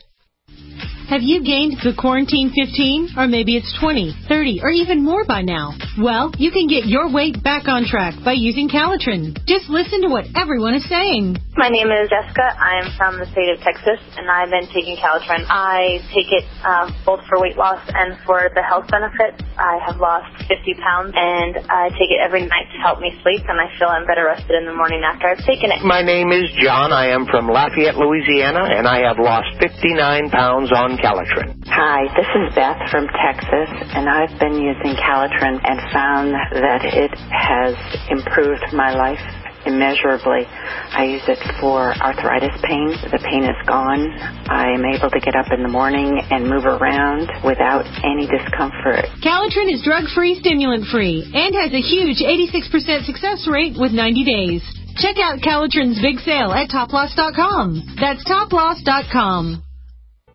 Have you gained the quarantine fifteen? Or maybe it's twenty, thirty, or even more by now? Well, you can get your weight back on track by using Calitrin. Just listen to what everyone is saying. My name is Jessica. I'm from the state of Texas, and I've been taking Calitrin. I take it uh, both for weight loss and for the health benefits. I have lost fifty pounds, and I take it every night to help me sleep, and I feel I'm better rested in the morning after I've taken it. My name is John. I am from Lafayette, Louisiana, and I have lost fifty-nine pounds on Calitrin. Hi, this is Beth from Texas, and I've been using Calitrin and found that it has improved my life immeasurably. I use it for arthritis pain. The pain is gone. I am able to get up in the morning and move around without any discomfort. Calitrin is drug-free, stimulant-free, and has a huge eighty-six percent success rate with ninety days. Check out Calitrin's big sale at top loss dot com. That's top loss dot com.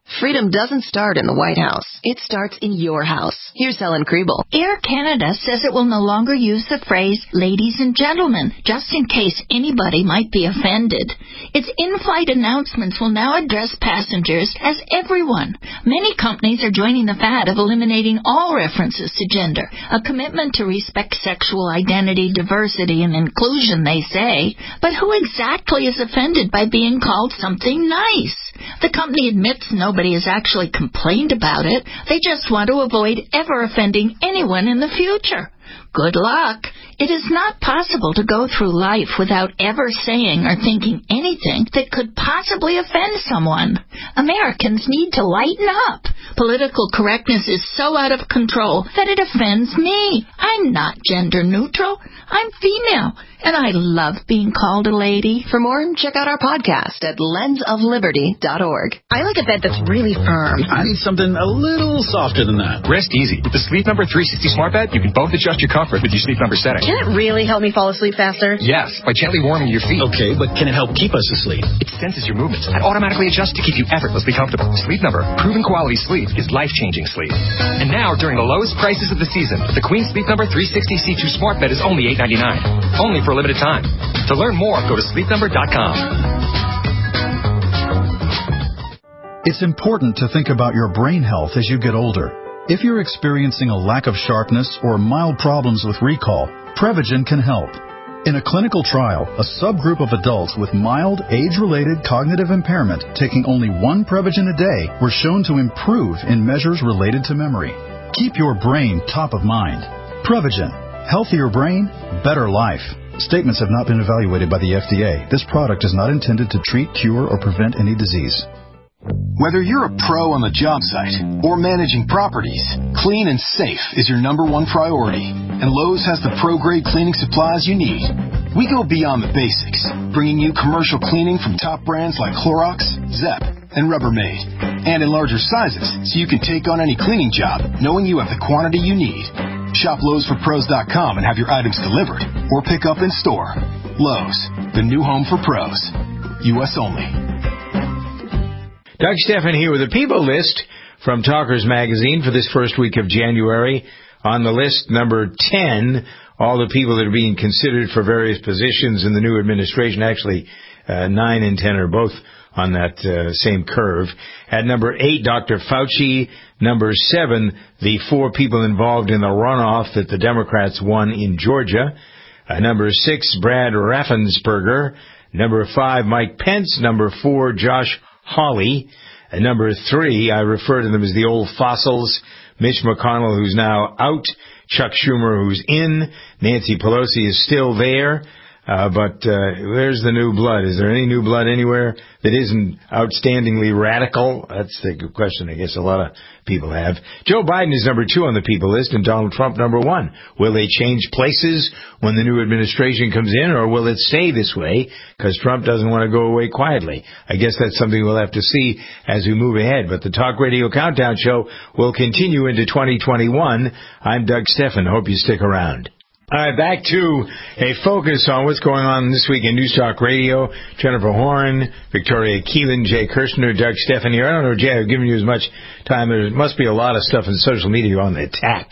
Freedom doesn't start in the White House. It starts in your house. Here's Helen Kriebel. Air Canada says it will no longer use the phrase ladies and gentlemen, just in case anybody might be offended. Its in-flight announcements will now address passengers as everyone. Many companies are joining the fad of eliminating all references to gender, a commitment to respect sexual identity, diversity, and inclusion, they say. But who exactly is offended by being called something nice? The company admits nobody has actually complained about it. They just want to avoid ever offending anyone in the future. Good luck. It is not possible to go through life without ever saying or thinking anything that could possibly offend someone. Americans need to lighten up. Political correctness is so out of control that it offends me. I'm not gender neutral. I'm female, and I love being called a lady. For more, check out our podcast at lens of liberty dot org. I like a bed that's really firm. I need something a little softer than that. Rest easy. With the Sleep Number three sixty Smart Bed, you can both adjust your comfort with your Sleep Number setting. Can it really help me fall asleep faster? Yes, by gently warming your feet. Okay, but can it help keep us asleep? It senses your movements and automatically adjusts to keep you effortlessly comfortable. Sleep Number, proven quality sleep is life-changing sleep. And now, during the lowest prices of the season, the Queen Sleep Number three sixty C two Smart Bed is only eight ninety-nine. Only for a limited time. To learn more, go to sleep number dot com. It's important to think about your brain health as you get older. If you're experiencing a lack of sharpness or mild problems with recall, Prevagen can help. In a clinical trial, a subgroup of adults with mild, age-related cognitive impairment taking only one Prevagen a day were shown to improve in measures related to memory. Keep your brain top of mind. Prevagen. Healthier brain, better life. Statements have not been evaluated by the F D A. This product is not intended to treat, cure, or prevent any disease. Whether you're a pro on the job site or managing properties, clean and safe is your number one priority. And Lowe's has the pro-grade cleaning supplies you need. We go beyond the basics, bringing you commercial cleaning from top brands like Clorox, Zep, and Rubbermaid. And in larger sizes, so you can take on any cleaning job, knowing you have the quantity you need. Shop Lowe's For Pros dot com and have your items delivered, or pick up in store. Lowe's, the new home for pros. U S only. Doug Stephan here with the People List from Talkers Magazine for this first week of January. On the list, number ten, all the people that are being considered for various positions in the new administration. Actually, uh, nine and ten are both on that uh, same curve. At number eight, Doctor Fauci. Number seven, the four people involved in the runoff that the Democrats won in Georgia. Uh, number six, Brad Raffensperger. Number five, Mike Pence. Number four, Josh Hawley. And number three, I refer to them as the old fossils. Mitch McConnell, who's now out. Chuck Schumer, who's in. Nancy Pelosi is still there. Uh, but uh, where's the new blood? Is there any new blood anywhere that isn't outstandingly radical? That's the good question I guess a lot of people have. Joe Biden is number two on the people list and Donald Trump number one. Will they change places when the new administration comes in, or will it stay this way because Trump doesn't want to go away quietly? I guess that's something we'll have to see as we move ahead. But the Talk Radio Countdown Show will continue into twenty twenty-one. I'm Doug Stephan. Hope you stick around. All right, back to a focus on what's going on this week in News Talk Radio. Jennifer Horn, Victoria Keelan, Jay Kirshner, Doug Stephan here. I don't know, Jay, I've given you as much time. There must be a lot of stuff in social media on the attack.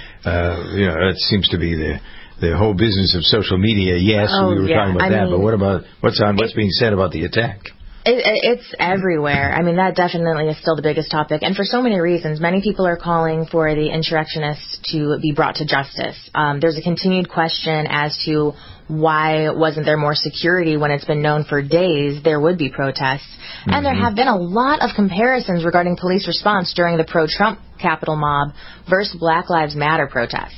Uh, you know, that seems to be the the whole business of social media. Yes, oh, we were yeah. talking about I that, mean, but what about what's on what's being said about the attack? It, it's everywhere. I mean, that definitely is still the biggest topic. And for so many reasons, many people are calling for the insurrectionists to be brought to justice. Um, there's a continued question as to why wasn't there more security when it's been known for days there would be protests. Mm-hmm. And there have been a lot of comparisons regarding police response during the pro-Trump Capitol mob versus Black Lives Matter protests.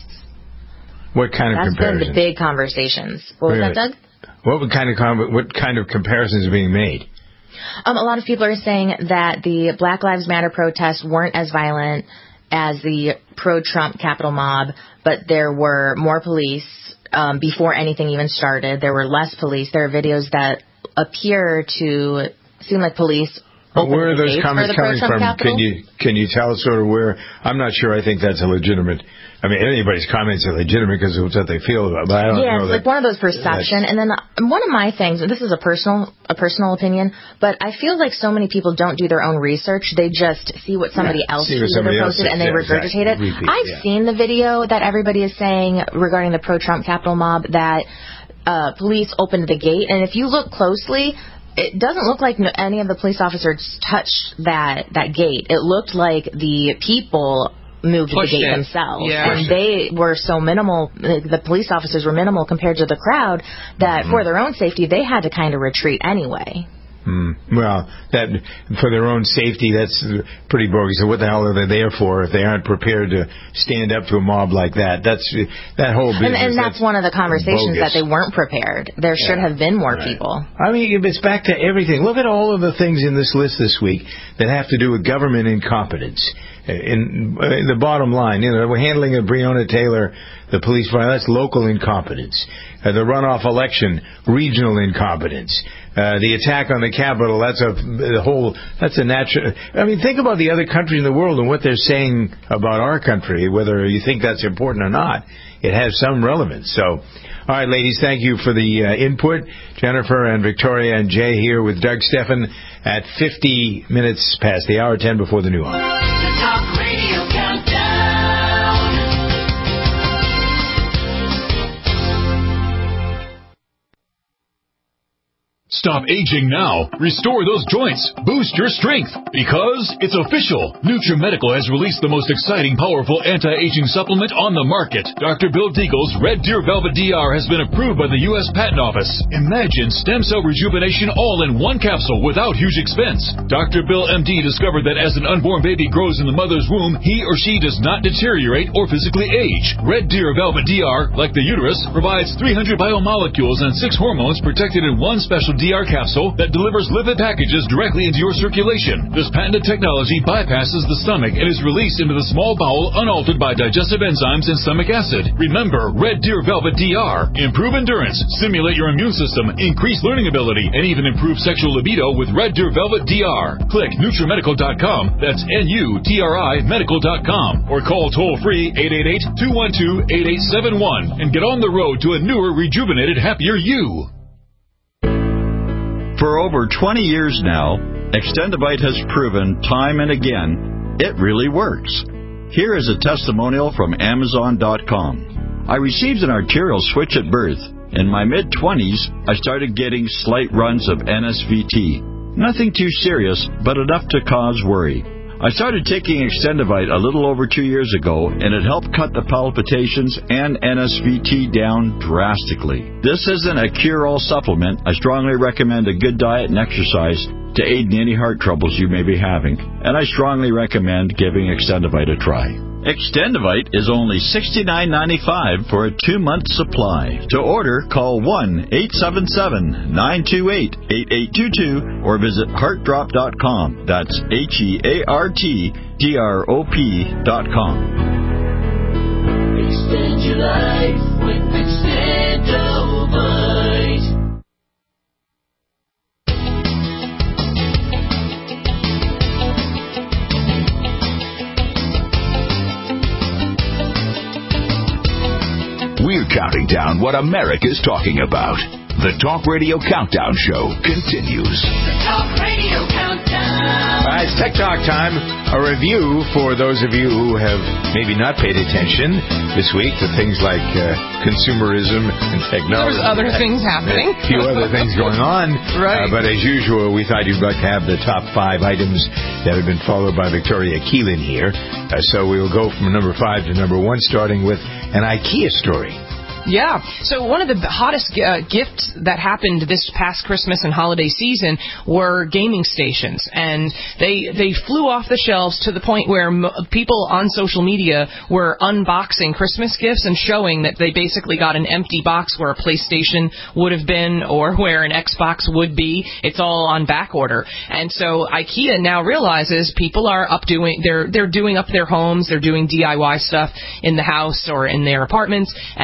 What kind of That's comparisons? been the big conversations. What was Wait, that, Doug? What kind of what kind of comparisons are being made? Um, a lot of people are saying that the Black Lives Matter protests weren't as violent as the pro-Trump Capitol mob, but there were more police um, before anything even started. There were less police. There are videos that appear to seem like police Well, where are those comments coming from? Can you can you tell us sort of where? I'm not sure. I think that's a legitimate. I mean, anybody's comments are legitimate because of what they feel about. But I don't yeah, know it's that, like one of those perception. And then one of my things, and this is a personal a personal opinion, but I feel like so many people don't do their own research. They just see what somebody yeah, else what somebody posted else and they yeah, regurgitate exactly. it. Repeat, I've yeah. seen the video that everybody is saying regarding the pro-Trump Capitol mob that uh, police opened the gate, and if you look closely, it doesn't look like any of the police officers touched that that gate. It looked like the people moved Pushed the gate it. themselves. Yeah. And they were so minimal, the police officers were minimal compared to the crowd, that mm-hmm. for their own safety, they had to kind of retreat anyway. Hmm. Well, that for their own safety, that's pretty bogus. So what the hell are they there for if they aren't prepared to stand up to a mob like that? That's that whole business. And, and that's, that's one of the conversations bogus. that they weren't prepared. There should yeah. have been more right. people. I mean, it's back to everything. Look at all of the things in this list this week that have to do with government incompetence. In, in the bottom line, you know, we're handling of Breonna Taylor, the police fire, that's local incompetence. Uh, the runoff election, regional incompetence. Uh, the attack on the Capitol, that's a the whole, that's a natural, I mean, think about the other countries in the world and what they're saying about our country, whether you think that's important or not. It has some relevance. So, all right, ladies, thank you for the uh, input. Jennifer and Victoria and Jay here with Doug Stephan at fifty minutes past the hour, ten before the new hour. The Talk Radio Countdown. Stop aging now. Restore those joints. Boost your strength. Because it's official. NutriMedical has released the most exciting, powerful anti-aging supplement on the market. Doctor Bill Deagle's Red Deer Velvet D R has been approved by the U S Patent Office. Imagine stem cell rejuvenation all in one capsule without huge expense. Doctor Bill M D discovered that as an unborn baby grows in the mother's womb, he or she does not deteriorate or physically age. Red Deer Velvet D R, like the uterus, provides three hundred biomolecules and six hormones protected in one special D R capsule that delivers lipid packages directly into your circulation. This patented technology bypasses the stomach and is released into the small bowel unaltered by digestive enzymes and stomach acid. Remember, Red Deer Velvet D R. Improve endurance, stimulate your immune system, increase learning ability, and even improve sexual libido with Red Deer Velvet D R. Click NutriMedical dot com, that's N U T R I medical dot com, or call toll-free eight eight eight, two one two, eight eight seven one and get on the road to a newer, rejuvenated, happier you. For over twenty years now, Extendivite has proven time and again it really works. Here is a testimonial from Amazon dot com. I received an arterial switch at birth. In my mid-twenties, I started getting slight runs of N S V T. Nothing too serious, but enough to cause worry. I started taking Extendivite a little over two years ago, and it helped cut the palpitations and N S V T down drastically. This isn't a cure-all supplement. I strongly recommend a good diet and exercise to aid in any heart troubles you may be having, and I strongly recommend giving Extendivite a try. Extendivite is only sixty-nine ninety-five for a two-month supply. To order, call one eight seven seven, nine two eight, eight eight two two or visit heart drop dot com. That's H E A R T D R O P dot com. Extend your life with Extendivite. We're counting down what America's talking about. The Talk Radio Countdown Show continues. The Talk Radio Countdown. All right, it's Tech Talk time. A review for those of you who have maybe not paid attention this week to things like uh, consumerism and technology. There's other things happening. A few other things going on. Right. Uh, but as usual, we thought you'd like to have the top five items that have been followed by Victoria Keelan here. Uh, so we will go from number five to number one, starting with an IKEA story. Yeah. So one of the hottest uh, gifts that happened this past Christmas and holiday season were gaming stations, and they they flew off the shelves to the point where mo- people on social media were unboxing Christmas gifts and showing that they basically got an empty box where a PlayStation would have been or where an Xbox would be. It's all on back order, and so IKEA now realizes people are up doing they're they're doing up their homes, they're doing D I Y stuff in the house or in their apartments, and so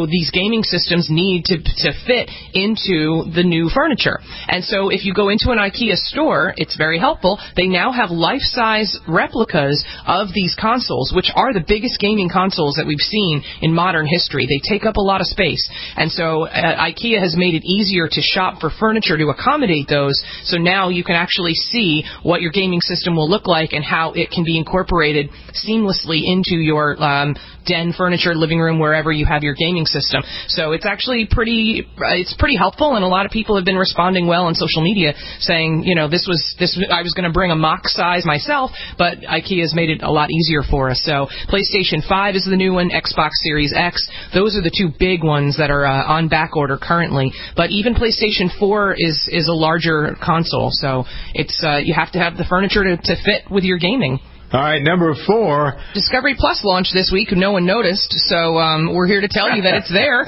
these gaming systems need to to fit into the new furniture. And so if you go into an IKEA store, it's very helpful. They now have life-size replicas of these consoles, which are the biggest gaming consoles that we've seen in modern history. They take up a lot of space. And so uh, IKEA has made it easier to shop for furniture to accommodate those. So now you can actually see what your gaming system will look like and how it can be incorporated seamlessly into your um, den, furniture, living room, wherever you have your gaming system. So it's actually pretty, it's pretty helpful, and a lot of people have been responding well on social media, saying, you know, this was this I was going to bring a mock size myself, but IKEA's made it a lot easier for us. So PlayStation five is the new one, Xbox Series X. Those are the two big ones that are uh, on back order currently. But even PlayStation four is is a larger console, so it's uh, you have to have the furniture to, to fit with your gaming. All right, number four. Discovery Plus launched this week. No one noticed, so um, we're here to tell you that it's there.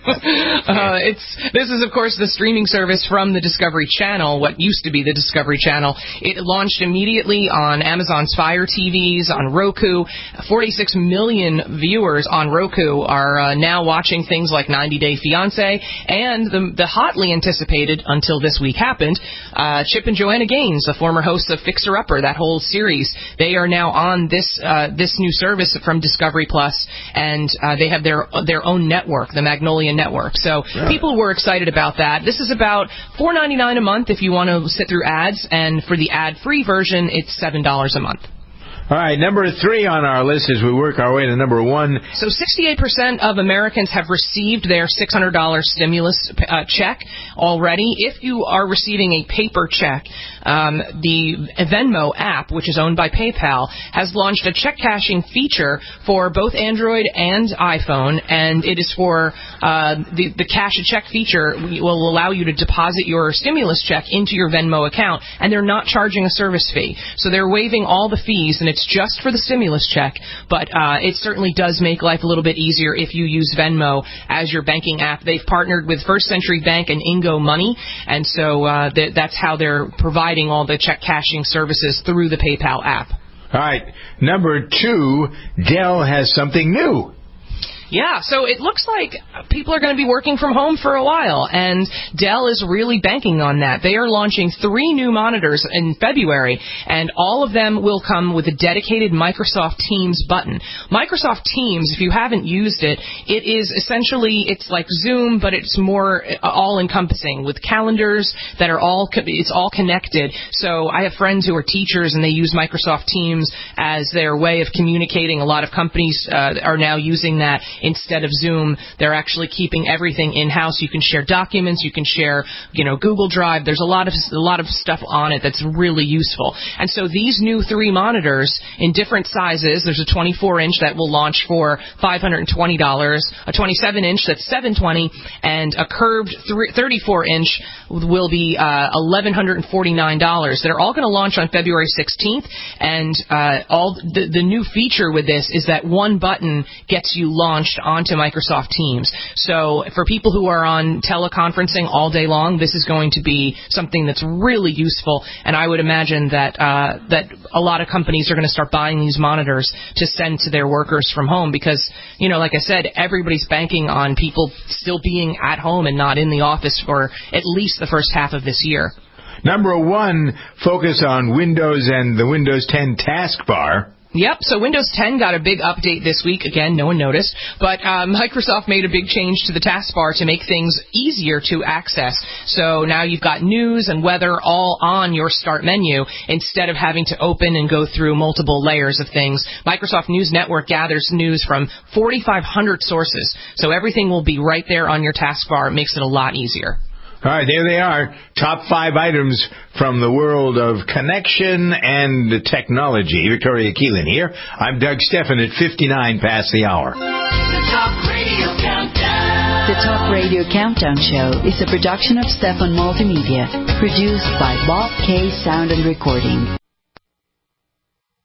uh, it's this is, of course, the streaming service from the Discovery Channel, what used to be the Discovery Channel. It launched immediately on Amazon's Fire T Vs, on Roku. forty-six million viewers on Roku are uh, now watching things like ninety Day Fiancé, and the, the hotly anticipated, until this week happened, uh, Chip and Joanna Gaines, the former hosts of Fixer Upper, that whole series. They are now on this uh, this new service from Discovery Plus, and uh, they have their their own network, the Magnolia Network. So yeah. People were excited about that. This is about four ninety-nine a month if you want to sit through ads, and for the ad-free version, it's seven dollars a month. All right, number three on our list as we work our way to number one. So sixty-eight percent of Americans have received their six hundred dollars stimulus uh, check already. If you are receiving a paper check, um, the Venmo app, which is owned by PayPal, has launched a check cashing feature for both Android and iPhone, and it is for uh, the, the cash a check feature will allow you to deposit your stimulus check into your Venmo account, and they're not charging a service fee. So they're waiving all the fees, and it's It's just for the stimulus check, but uh, it certainly does make life a little bit easier if you use Venmo as your banking app. They've partnered with First Century Bank and Ingo Money, and so uh, th- that's how they're providing all the check cashing services through the PayPal app. All right, number two, Dell has something new. Yeah, so it looks like people are going to be working from home for a while, and Dell is really banking on that. They are launching three new monitors in February, and all of them will come with a dedicated Microsoft Teams button. Microsoft Teams, if you haven't used it, it is essentially, it's like Zoom, but it's more all-encompassing with calendars that are all, it's all connected. So I have friends who are teachers, and they use Microsoft Teams as their way of communicating. A lot of companies uh, are now using that. Instead of Zoom, they're actually keeping everything in-house. You can share documents, you can share, you know, Google Drive. There's a lot of a lot of stuff on it that's really useful. And so these new three monitors in different sizes, there's a twenty-four inch that will launch for five hundred twenty dollars, a twenty-seven inch that's seven hundred twenty dollars, and a curved thirty-four inch will be uh, eleven forty-nine dollars. They're all going to launch on February sixteenth, and uh, all the, the new feature with this is that one button gets you launched onto Microsoft Teams. So for people who are on teleconferencing all day long, this is going to be something that's really useful, and I would imagine that uh, that a lot of companies are going to start buying these monitors to send to their workers from home because, you know, like I said, everybody's banking on people still being at home and not in the office for at least the first half of this year. Number one, focus on Windows and the Windows ten taskbar. Yep, so Windows ten got a big update this week. Again, no one noticed. But uh, Microsoft made a big change to the taskbar to make things easier to access. So now you've got news and weather all on your start menu instead of having to open and go through multiple layers of things. Microsoft News Network gathers news from forty-five hundred sources. So everything will be right there on your taskbar. It makes it a lot easier. All right, there they are. Top five items from the world of connection and technology. Victoria Keelan here. I'm Doug Stephan at fifty-nine past the hour. The Talk Radio Countdown. The Talk Radio Countdown Show is a production of Stephan Multimedia, produced by Bob K. Sound and Recording.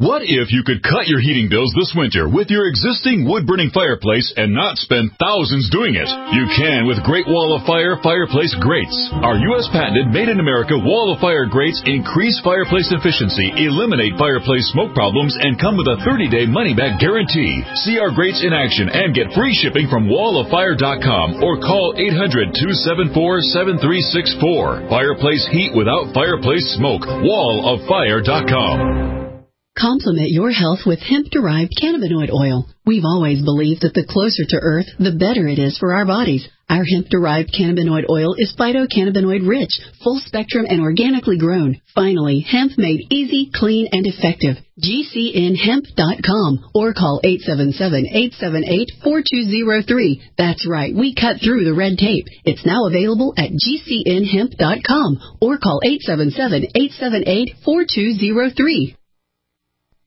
What if you could cut your heating bills this winter with your existing wood-burning fireplace and not spend thousands doing it? You can with Great Wall of Fire fireplace grates. Our U S patented made-in-America Wall of Fire grates increase fireplace efficiency, eliminate fireplace smoke problems, and come with a thirty-day money-back guarantee. See our grates in action and get free shipping from wall of fire dot com or call eight hundred, two seven four, seven three six four. Fireplace heat without fireplace smoke. wall of fire dot com. Complement your health with hemp-derived cannabinoid oil. We've always believed that the closer to Earth, the better it is for our bodies. Our hemp-derived cannabinoid oil is phytocannabinoid-rich, full-spectrum, and organically grown. Finally, hemp made easy, clean, and effective. G C N hemp dot com or call eight seven seven, eight seven eight, four two zero three. That's right, we cut through the red tape. It's now available at G C N hemp dot com or call eight seven seven, eight seven eight, four two zero three.